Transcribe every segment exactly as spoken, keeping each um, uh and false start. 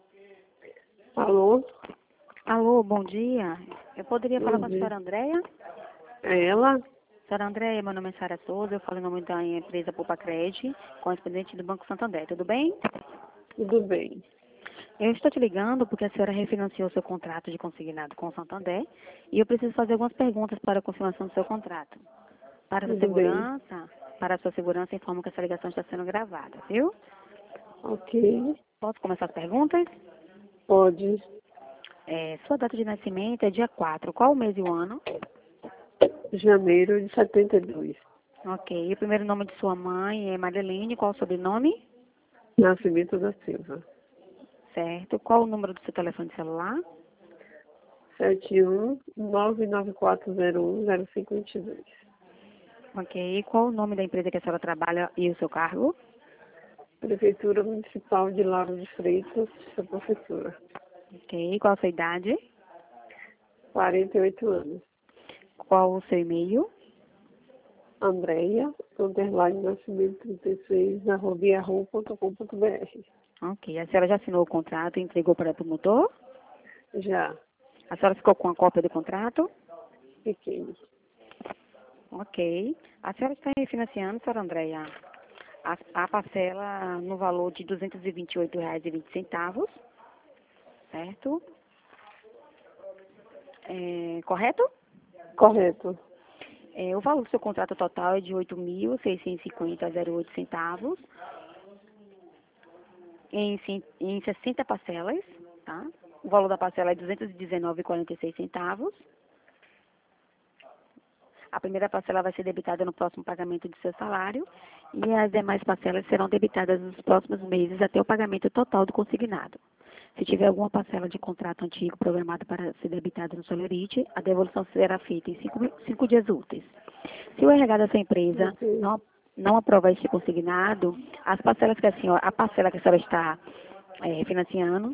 Alô? Alô, bom dia. Eu poderia falar Bom com a dia. senhora Andréia? É ela? Senhora Andréia, meu nome é Sara Souza, eu falo em nome da empresa Poupa-Cred, correspondente do Banco Santander, tudo bem? Tudo bem. Eu estou te ligando porque a senhora refinanciou seu contrato de consignado com o Santander e eu preciso fazer algumas perguntas para a confirmação do seu contrato. Para a sua Tudo bem. segurança, para a sua segurança, informo que essa ligação está sendo gravada, viu? Ok. Posso começar as perguntas? Pode. É, sua data de nascimento é dia quatro. Qual o mês e o ano? Janeiro de setenta e dois. Ok. E o primeiro nome de sua mãe é Madeline. Qual o sobrenome? Nascimento da Silva. Certo. Qual o número do seu telefone celular? sete um nove nove quatro zero um zero cinco dois dois. Ok. E qual o nome da empresa que a senhora trabalha e o seu cargo? Prefeitura Municipal de Lauro de Freitas, sua professora. Ok. Qual a sua idade? quarenta e oito anos. Qual o seu e-mail? Andréia, underline nascimento trinta e seis, arroba yahoo ponto com ponto br. Ok. A senhora já assinou o contrato e entregou para o promotor? Já. A senhora ficou com a cópia do contrato? Pequeno. Ok. A senhora está refinanciando, senhora Andréia, a, a parcela no valor de duzentos e vinte e oito reais e vinte centavos, certo? É, correto? Correto. É, o valor do seu contrato total é de oito mil seiscentos e cinquenta vírgula zero oito centavos em, cin- em sessenta parcelas, tá? O valor da parcela é duzentos e dezenove vírgula quarenta e seis centavos. A primeira parcela vai ser debitada no próximo pagamento do seu salário e as demais parcelas serão debitadas nos próximos meses até o pagamento total do consignado. Se tiver alguma parcela de contrato antigo programada para ser debitada no Solerite, a devolução será feita em cinco, mi- cinco dias úteis. Se o R H da sua empresa Ok. não, não aprovar este consignado, as parcelas que a senhora, a parcela que a senhora está eh, financiando,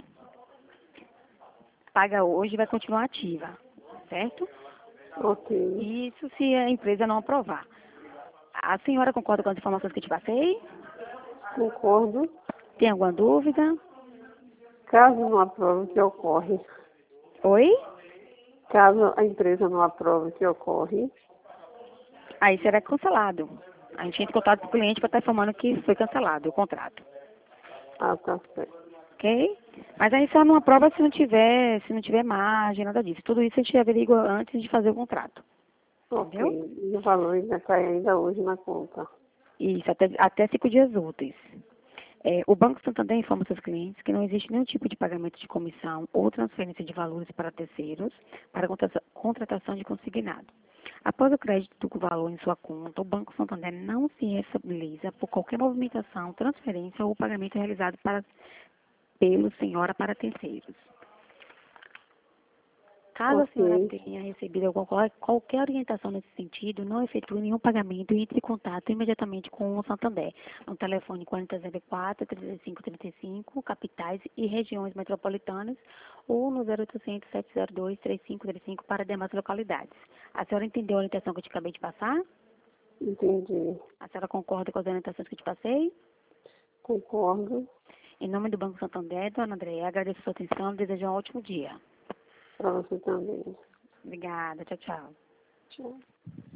paga hoje e vai continuar ativa, certo? Ok. Isso se a empresa não aprovar. A senhora concorda com as informações que eu te passei? Concordo. Tem alguma dúvida? Caso não aprove, o que ocorre? Oi? Caso a empresa não aprove, o que ocorre? Aí será cancelado. A gente entra em contato com o cliente para estar informando que foi cancelado o contrato. Ah, tá certo. Ok? Mas aí só não aprova se não tiver, se não tiver margem, nada disso. Tudo isso a gente averigua antes de fazer o contrato. Ok. Entendeu? E o valor ainda cai ainda hoje na conta. Isso, até, até cinco dias úteis. É, o Banco Santander informa seus clientes que não existe nenhum tipo de pagamento de comissão ou transferência de valores para terceiros para contrata- contratação de consignado. Após o crédito do valor em sua conta, o Banco Santander não se responsabiliza por qualquer movimentação, transferência ou pagamento realizado para, pelo senhora para terceiros. Caso a senhora Ok. tenha recebido alguma- qualquer orientação nesse sentido, não efetue nenhum pagamento e entre em contato imediatamente com o Santander, no telefone quarenta zero quatro, trinta e cinco trinta e cinco, capitais e regiões metropolitanas, ou no zero oitocentos, sete zero dois, três cinco três cinco para demais localidades. A senhora entendeu a orientação que eu te acabei de passar? Entendi. A senhora concorda com as orientações que eu te passei? Concordo. Em nome do Banco Santander, dona Andréia, agradeço a sua atenção e desejo um ótimo dia. Para você também. Obrigada, tchau, tchau. Tchau.